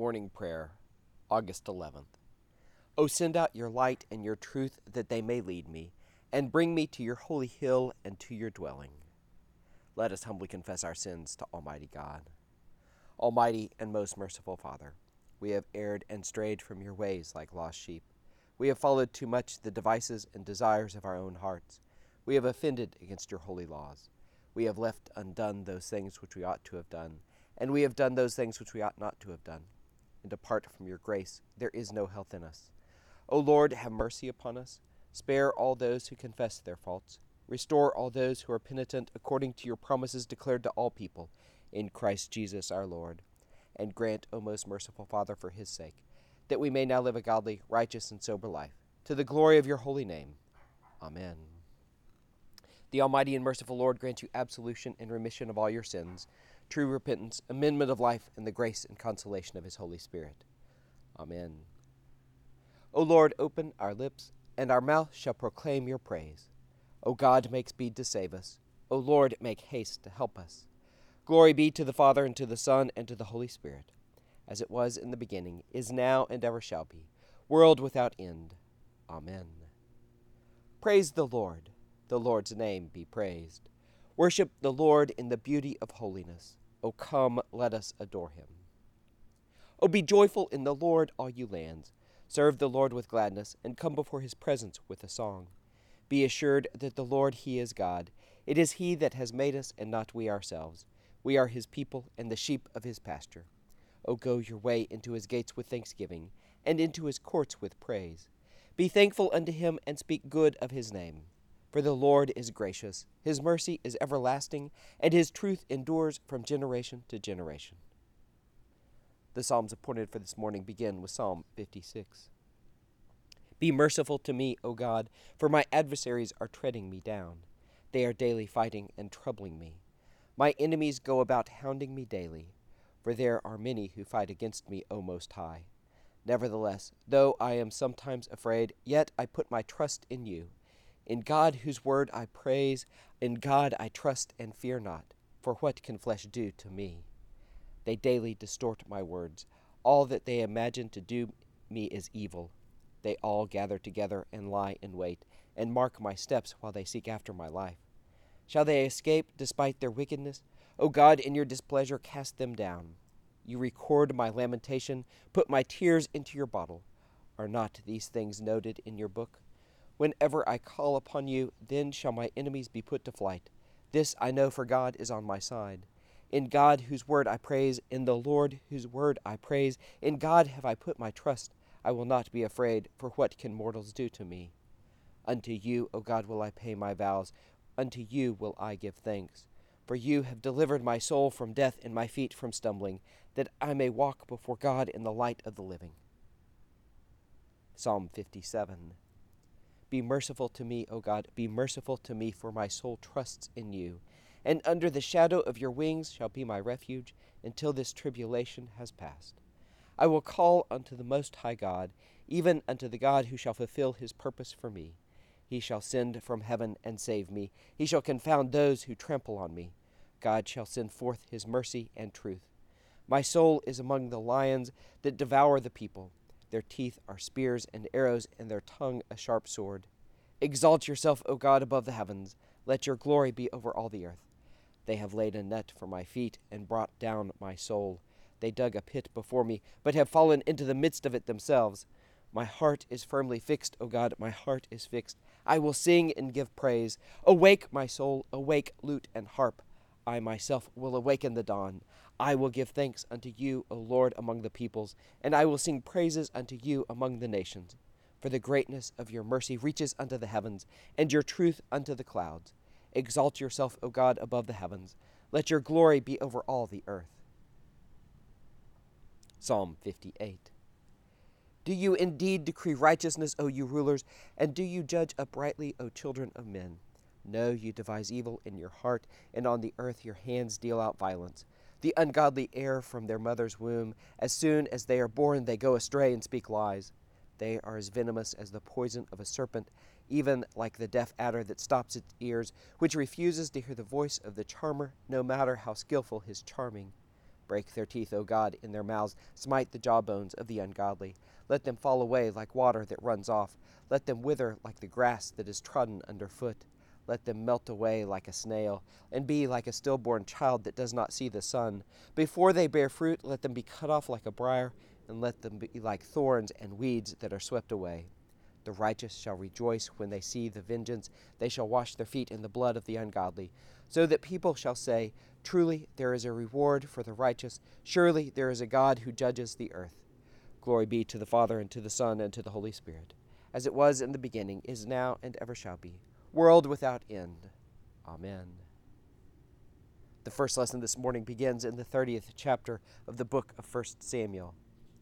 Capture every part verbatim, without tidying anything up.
Morning Prayer, August eleventh. O send out your light and your truth that they may lead me, and bring me to your holy hill and to your dwelling. Let us humbly confess our sins to Almighty God. Almighty and most merciful Father, we have erred and strayed from your ways like lost sheep. We have followed too much the devices and desires of our own hearts. We have offended against your holy laws. We have left undone those things which we ought to have done, and we have done those things which we ought not to have done. And apart from your grace, there is no health in us. O Lord, have mercy upon us. Spare all those who confess their faults. Restore all those who are penitent according to your promises declared to all people, in Christ Jesus our Lord. And grant, O most merciful Father, for his sake, that we may now live a godly, righteous, and sober life, to the glory of your holy name. Amen. The Almighty and merciful Lord grant you absolution and remission of all your sins, true repentance, amendment of life, and the grace and consolation of his Holy Spirit. Amen. O Lord, open our lips, and our mouth shall proclaim your praise. O God, make speed to save us. O Lord, make haste to help us. Glory be to the Father, and to the Son, and to the Holy Spirit, as it was in the beginning, is now, and ever shall be, world without end. Amen. Praise the Lord. The Lord's name be praised. Worship the Lord in the beauty of holiness. O come, let us adore him. O be joyful in the Lord, all you lands. Serve the Lord with gladness, and come before his presence with a song. Be assured that the Lord, he is God. It is he that has made us, and not we ourselves. We are his people, and the sheep of his pasture. O go your way into his gates with thanksgiving, and into his courts with praise. Be thankful unto him, and speak good of his name. For the Lord is gracious, his mercy is everlasting, and his truth endures from generation to generation. The Psalms appointed for this morning begin with Psalm fifty-six. Be merciful to me, O God, for my adversaries are treading me down. They are daily fighting and troubling me. My enemies go about hounding me daily, for there are many who fight against me, O Most High. Nevertheless, though I am sometimes afraid, yet I put my trust in you. In God, whose word I praise, in God I trust and fear not, for what can flesh do to me? They daily distort my words. All that they imagine to do me is evil. They all gather together and lie in wait, and mark my steps while they seek after my life. Shall they escape despite their wickedness? O God, in your displeasure cast them down. You record my lamentation, put my tears into your bottle. Are not these things noted in your book? Whenever I call upon you, then shall my enemies be put to flight. This I know, for God is on my side. In God, whose word I praise, in the Lord, whose word I praise, in God have I put my trust. I will not be afraid, for what can mortals do to me? Unto you, O God, will I pay my vows. Unto you will I give thanks. For you have delivered my soul from death and my feet from stumbling, that I may walk before God in the light of the living. Psalm fifty-seven. Be merciful to me, O God, be merciful to me, for my soul trusts in you. And under the shadow of your wings shall be my refuge, until this tribulation has passed. I will call unto the Most High God, even unto the God who shall fulfill his purpose for me. He shall send from heaven and save me. He shall confound those who trample on me. God shall send forth his mercy and truth. My soul is among the lions that devour the people. Their teeth are spears and arrows, and their tongue a sharp sword. Exalt yourself, O God, above the heavens. Let your glory be over all the earth. They have laid a net for my feet and brought down my soul. They dug a pit before me, but have fallen into the midst of it themselves. My heart is firmly fixed, O God, my heart is fixed. I will sing and give praise. Awake, my soul, awake, lute and harp. I myself will awaken the dawn. I will give thanks unto you, O Lord, among the peoples, and I will sing praises unto you among the nations. For the greatness of your mercy reaches unto the heavens, and your truth unto the clouds. Exalt yourself, O God, above the heavens. Let your glory be over all the earth. Psalm fifty-eight. Do you indeed decree righteousness, O you rulers, and do you judge uprightly, O children of men? No, you devise evil in your heart, and on the earth your hands deal out violence. The ungodly err from their mother's womb. As soon as they are born, they go astray and speak lies. They are as venomous as the poison of a serpent, even like the deaf adder that stops its ears, which refuses to hear the voice of the charmer, no matter how skillful his charming. Break their teeth, O God, in their mouths. Smite the jawbones of the ungodly. Let them fall away like water that runs off. Let them wither like the grass that is trodden underfoot. Let them melt away like a snail, and be like a stillborn child that does not see the sun. Before they bear fruit, let them be cut off like a briar, and let them be like thorns and weeds that are swept away. The righteous shall rejoice when they see the vengeance. They shall wash their feet in the blood of the ungodly, so that people shall say, Truly there is a reward for the righteous. Surely there is a God who judges the earth. Glory be to the Father, and to the Son, and to the Holy Spirit, as it was in the beginning, is now, and ever shall be, world without end. Amen. The first lesson this morning begins in the thirtieth chapter of the book of First Samuel.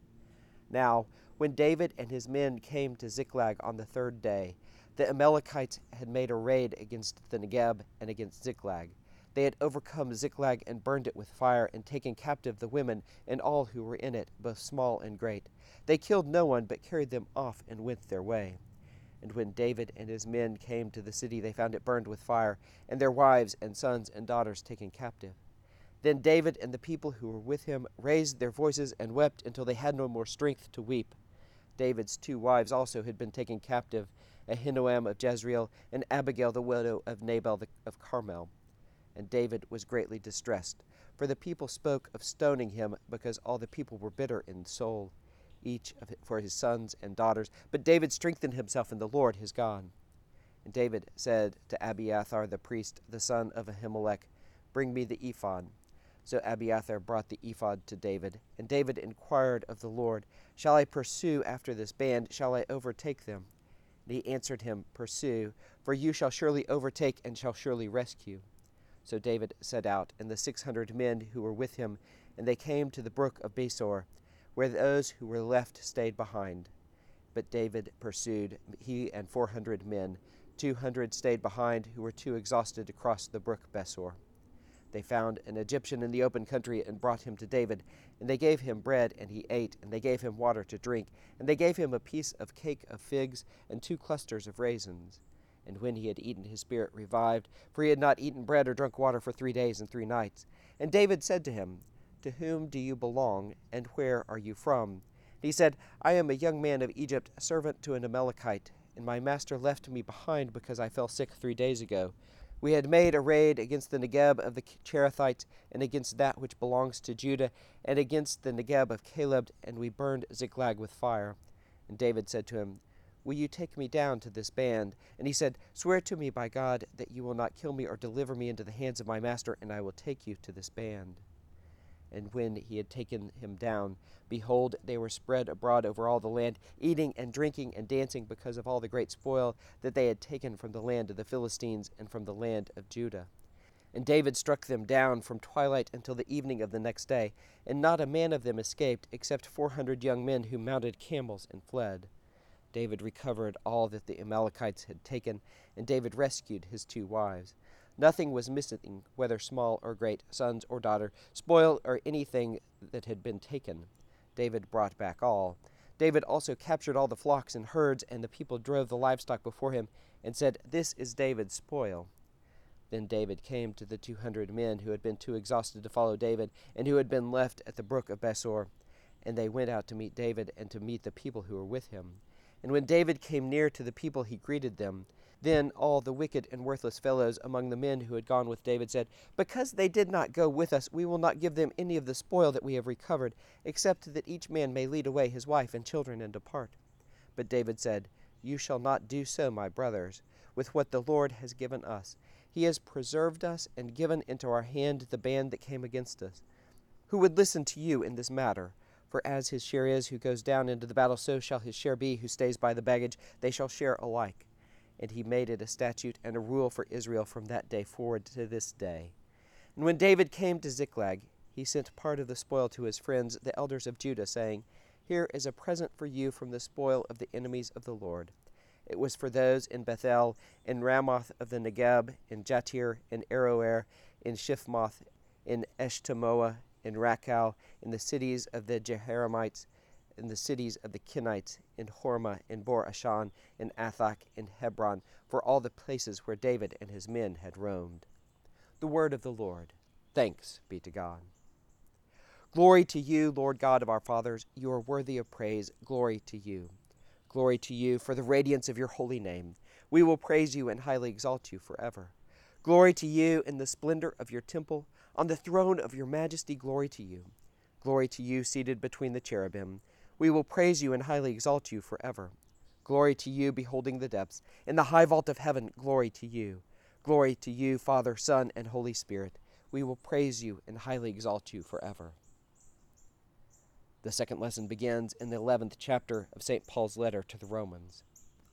Now, when David and his men came to Ziklag on the third day, the Amalekites had made a raid against the Negeb and against Ziklag. They had overcome Ziklag and burned it with fire, and taken captive the women and all who were in it, both small and great. They killed no one, but carried them off and went their way. And when David and his men came to the city, they found it burned with fire, and their wives and sons and daughters taken captive. Then David and the people who were with him raised their voices and wept until they had no more strength to weep. David's two wives also had been taken captive, Ahinoam of Jezreel and Abigail the widow of Nabal of Carmel. And David was greatly distressed, for the people spoke of stoning him, because all the people were bitter in soul, each of it for his sons and daughters. But David strengthened himself in the Lord his God. And David said to Abiathar the priest, the son of Ahimelech, Bring me the ephod. So Abiathar brought the ephod to David, and David inquired of the Lord, Shall I pursue after this band? Shall I overtake them? And he answered him, Pursue, for you shall surely overtake and shall surely rescue. So David set out, and the six hundred men who were with him, and they came to the brook of Besor, where those who were left stayed behind. But David pursued, he and four hundred men. Two hundred stayed behind, who were too exhausted to cross the brook Besor. They found an Egyptian in the open country and brought him to David, and they gave him bread, and he ate, and they gave him water to drink, and they gave him a piece of cake of figs and two clusters of raisins. And when he had eaten, his spirit revived, for he had not eaten bread or drunk water for three days and three nights. And David said to him, To whom do you belong, and where are you from? And he said, I am a young man of Egypt, servant to an Amalekite, and my master left me behind because I fell sick three days ago. We had made a raid against the Negeb of the Cherethites, and against that which belongs to Judah, and against the Negeb of Caleb, and we burned Ziklag with fire. And David said to him, Will you take me down to this band? And he said, Swear to me by God that you will not kill me or deliver me into the hands of my master, and I will take you to this band. And when he had taken him down, behold, they were spread abroad over all the land, eating and drinking and dancing because of all the great spoil that they had taken from the land of the Philistines and from the land of Judah. And David struck them down from twilight until the evening of the next day, and not a man of them escaped, except four hundred young men who mounted camels and fled. David recovered all that the Amalekites had taken, and David rescued his two wives. Nothing was missing, whether small or great, sons or daughter, spoil or anything that had been taken. David brought back all. David also captured all the flocks and herds, and the people drove the livestock before him, and said, This is David's spoil. Then David came to the two hundred men who had been too exhausted to follow David, and who had been left at the brook of Besor. And they went out to meet David, and to meet the people who were with him. And when David came near to the people, he greeted them. Then all the wicked and worthless fellows among the men who had gone with David said, Because they did not go with us, we will not give them any of the spoil that we have recovered, except that each man may lead away his wife and children and depart. But David said, You shall not do so, my brothers, with what the Lord has given us. He has preserved us and given into our hand the band that came against us. Who would listen to you in this matter? For as his share is who goes down into the battle, so shall his share be who stays by the baggage. They shall share alike. And he made it a statute and a rule for Israel from that day forward to this day. And when David came to Ziklag, he sent part of the spoil to his friends, the elders of Judah, saying, Here is a present for you from the spoil of the enemies of the Lord. It was for those in Bethel, in Ramoth of the Negeb, in Jatir, in Aroer, in Shifmoth, in Eshtemoa, in Rakal, in the cities of the Jeharamites, in the cities of the Kenites, in Hormah, in Bor Ashan, in Athach, in Hebron, for all the places where David and his men had roamed. The word of the Lord. Thanks be to God. Glory to you, Lord God of our fathers. You are worthy of praise. Glory to you. Glory to you for the radiance of your holy name. We will praise you and highly exalt you forever. Glory to you in the splendor of your temple. On the throne of your majesty, glory to you. Glory to you seated between the cherubim. We will praise you and highly exalt you forever. Glory to you beholding the depths. In the high vault of heaven, glory to you. Glory to you, Father, Son, and Holy Spirit. We will praise you and highly exalt you forever. The second lesson begins in the eleventh chapter of Saint Paul's letter to the Romans.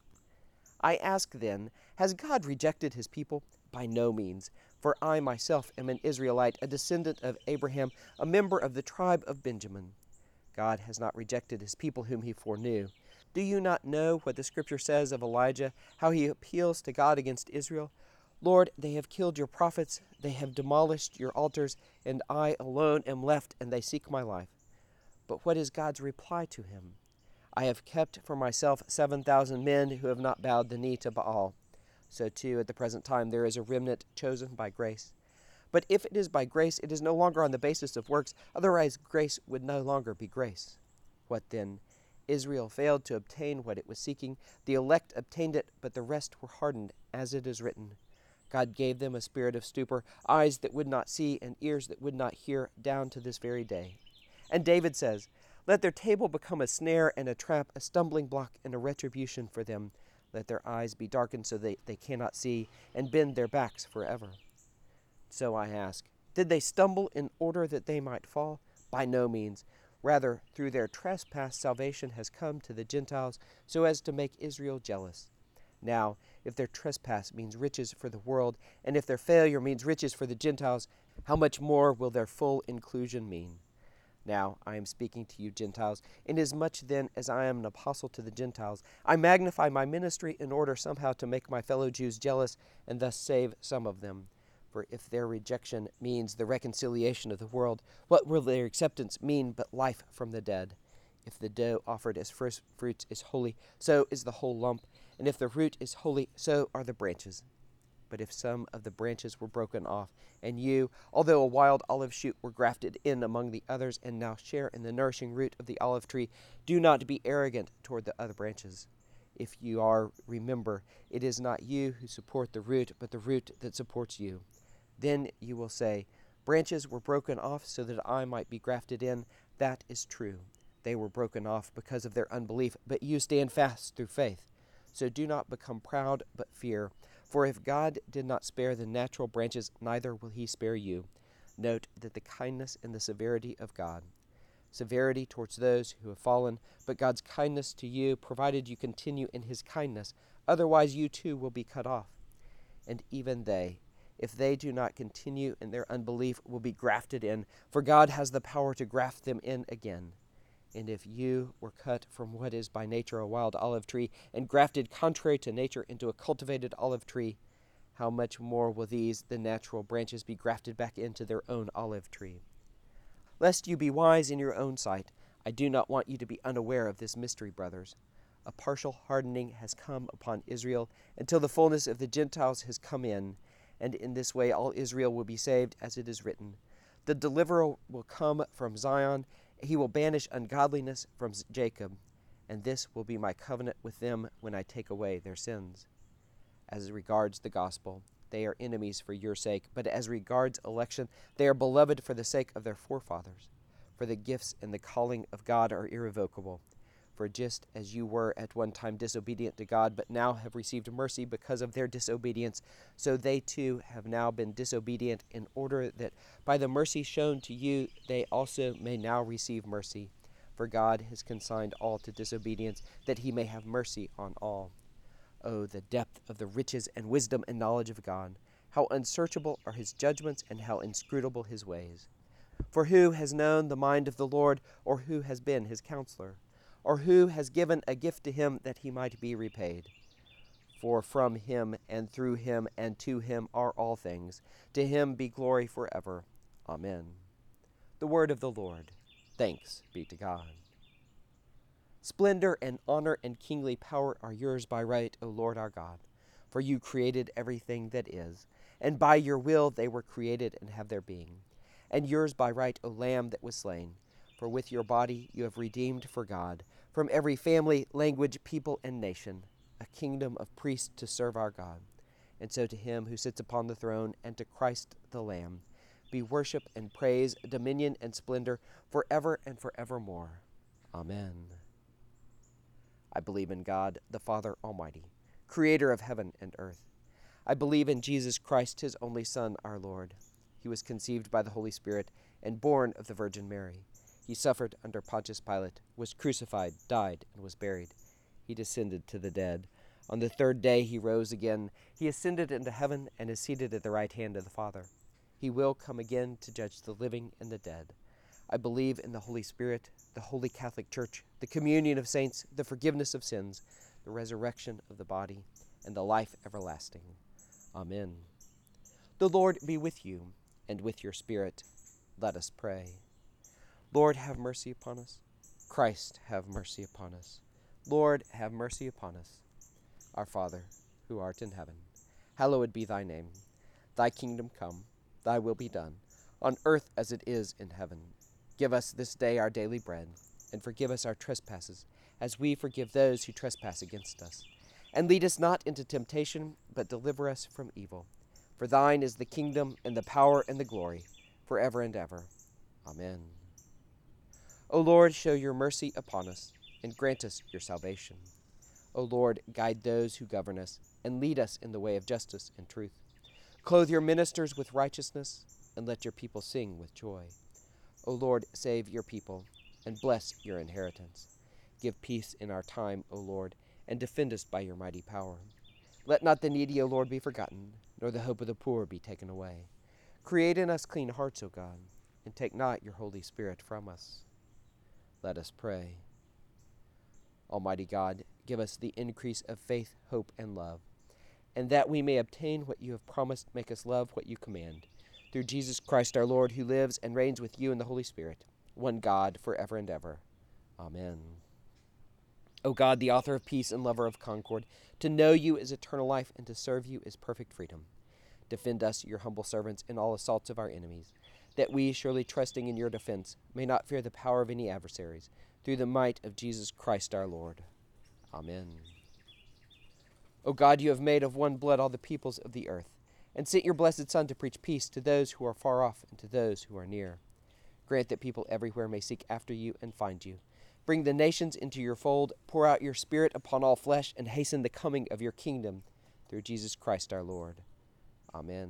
I ask then, has God rejected his people? By no means, for I myself am an Israelite, a descendant of Abraham, a member of the tribe of Benjamin. God has not rejected his people whom he foreknew. Do you not know what the Scripture says of Elijah, how he appeals to God against Israel? Lord, they have killed your prophets, they have demolished your altars, and I alone am left, and they seek my life. But what is God's reply to him? I have kept for myself seven thousand men who have not bowed the knee to Baal. So too, at the present time, there is a remnant chosen by grace. But if it is by grace, it is no longer on the basis of works, otherwise grace would no longer be grace. What then? Israel failed to obtain what it was seeking. The elect obtained it, but the rest were hardened, as it is written. God gave them a spirit of stupor, eyes that would not see, and ears that would not hear, down to this very day. And David says, let their table become a snare and a trap, a stumbling block and a retribution for them. Let their eyes be darkened so that they cannot see, and bend their backs forever. So I ask, did they stumble in order that they might fall? By no means. Rather, through their trespass, salvation has come to the Gentiles, so as to make Israel jealous. Now, if their trespass means riches for the world, and if their failure means riches for the Gentiles, how much more will their full inclusion mean? Now I am speaking to you Gentiles, inasmuch then as I am an apostle to the Gentiles, I magnify my ministry in order somehow to make my fellow Jews jealous, and thus save some of them. For if their rejection means the reconciliation of the world, what will their acceptance mean but life from the dead? If the dough offered as first fruits is holy, so is the whole lump, and if the root is holy, so are the branches. But if some of the branches were broken off, and you, although a wild olive shoot, were grafted in among the others, and now share in the nourishing root of the olive tree, do not be arrogant toward the other branches. If you are, remember, it is not you who support the root, but the root that supports you. Then you will say, branches were broken off so that I might be grafted in. That is true. They were broken off because of their unbelief, but you stand fast through faith. So do not become proud, but fear. For if God did not spare the natural branches, neither will he spare you. Note that the kindness and the severity of God. Severity towards those who have fallen, but God's kindness to you, provided you continue in his kindness. Otherwise you too will be cut off. And even they, if they do not continue in their unbelief, will be grafted in, for God has the power to graft them in again. And if you were cut from what is by nature a wild olive tree, and grafted contrary to nature into a cultivated olive tree, how much more will these, the natural branches, be grafted back into their own olive tree? Lest you be wise in your own sight, I do not want you to be unaware of this mystery, brothers. A partial hardening has come upon Israel, until the fullness of the Gentiles has come in, and in this way all Israel will be saved, as it is written. The deliverer will come from Zion, he will banish ungodliness from Jacob, and this will be my covenant with them when I take away their sins. As regards the gospel, they are enemies for your sake, but as regards election, they are beloved for the sake of their forefathers. For the gifts and the calling of God are irrevocable. For just as you were at one time disobedient to God, but now have received mercy because of their disobedience, so they too have now been disobedient, in order that by the mercy shown to you they also may now receive mercy. For God has consigned all to disobedience, that he may have mercy on all. Oh, the depth of the riches and wisdom and knowledge of God! How unsearchable are his judgments, and how inscrutable his ways! For who has known the mind of the Lord, or who has been his counselor? Or who has given a gift to him that he might be repaid? For from him, and through him, and to him are all things. To him be glory forever. Amen. The word of the Lord. Thanks be to God. Splendor and honor and kingly power are yours by right, O Lord our God. For you created everything that is, and by your will they were created and have their being. and yours by right, O Lamb that was slain. For with your body you have redeemed for God, from every family, language, people, and nation, a kingdom of priests to serve our God. And so to him who sits upon the throne, and to Christ the Lamb, be worship and praise, dominion and splendor, forever and forevermore. Amen. I believe in God, the Father Almighty, creator of heaven and earth. I believe in Jesus Christ, his only Son, our Lord. He was conceived by the Holy Spirit and born of the Virgin Mary. He suffered under Pontius Pilate, was crucified, died, and was buried. He descended to the dead. On the third day he rose again. He ascended into heaven and is seated at the right hand of the Father. He will come again to judge the living and the dead. I believe in the Holy Spirit, the Holy Catholic Church, the communion of saints, the forgiveness of sins, the resurrection of the body, and the life everlasting. Amen. The Lord be with you, and with your spirit. Let us pray. Lord, have mercy upon us. Christ, have mercy upon us. Lord, have mercy upon us. Our Father, who art in heaven, hallowed be thy name. Thy kingdom come, thy will be done, on earth as it is in heaven. Give us this day our daily bread, and forgive us our trespasses, as we forgive those who trespass against us. And lead us not into temptation, but deliver us from evil. For thine is the kingdom, and the power, and the glory, forever and ever. Amen. O Lord, show your mercy upon us, and grant us your salvation. O Lord, guide those who govern us, and lead us in the way of justice and truth. Clothe your ministers with righteousness, and let your people sing with joy. O Lord, save your people, and bless your inheritance. Give peace in our time, O Lord, and defend us by your mighty power. Let not the needy, O Lord, be forgotten, nor the hope of the poor be taken away. Create in us clean hearts, O God, and take not your Holy Spirit from us. Let us pray. Almighty God, give us the increase of faith, hope, and love, and that we may obtain what you have promised, make us love what you command. Through Jesus Christ our Lord, who lives and reigns with you in the Holy Spirit, one God, forever and ever. Amen. O God, the author of peace and lover of concord, to know you is eternal life, and to serve you is perfect freedom. Defend us, your humble servants, in all assaults of our enemies, that we, surely trusting in your defense, may not fear the power of any adversaries, through the might of Jesus Christ our Lord. Amen. O God, you have made of one blood all the peoples of the earth, and sent your blessed Son to preach peace to those who are far off and to those who are near. Grant that people everywhere may seek after you and find you. Bring the nations into your fold, pour out your Spirit upon all flesh, and hasten the coming of your kingdom, through Jesus Christ our Lord. Amen.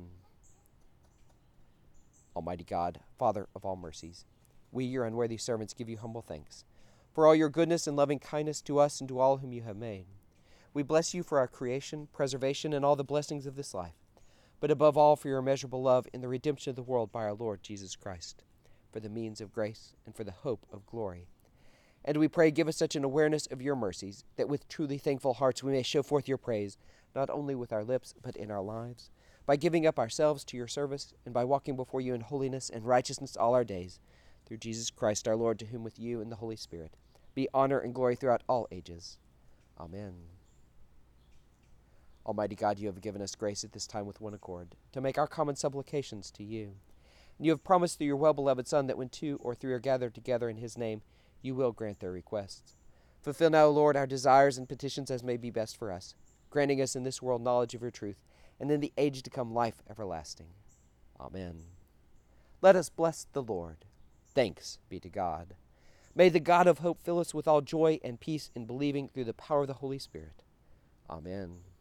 Almighty God, Father of all mercies, we, your unworthy servants, give you humble thanks for all your goodness and loving kindness to us and to all whom you have made. We bless you for our creation, preservation, and all the blessings of this life, but above all for your immeasurable love in the redemption of the world by our Lord Jesus Christ, for the means of grace and for the hope of glory. And we pray, give us such an awareness of your mercies, that with truly thankful hearts we may show forth your praise, not only with our lips, but in our lives, by giving up ourselves to your service, and by walking before you in holiness and righteousness all our days, through Jesus Christ our Lord, to whom with you and the Holy Spirit be honor and glory throughout all ages. Amen. Almighty God, you have given us grace at this time with one accord, to make our common supplications to you. And you have promised through your well-beloved Son that when two or three are gathered together in his name, you will grant their requests. Fulfill now, Lord, our desires and petitions as may be best for us, granting us in this world knowledge of your truth, and in the age to come life everlasting. Amen. Let us bless the Lord. Thanks be to God. May the God of hope fill us with all joy and peace in believing through the power of the Holy Spirit. Amen.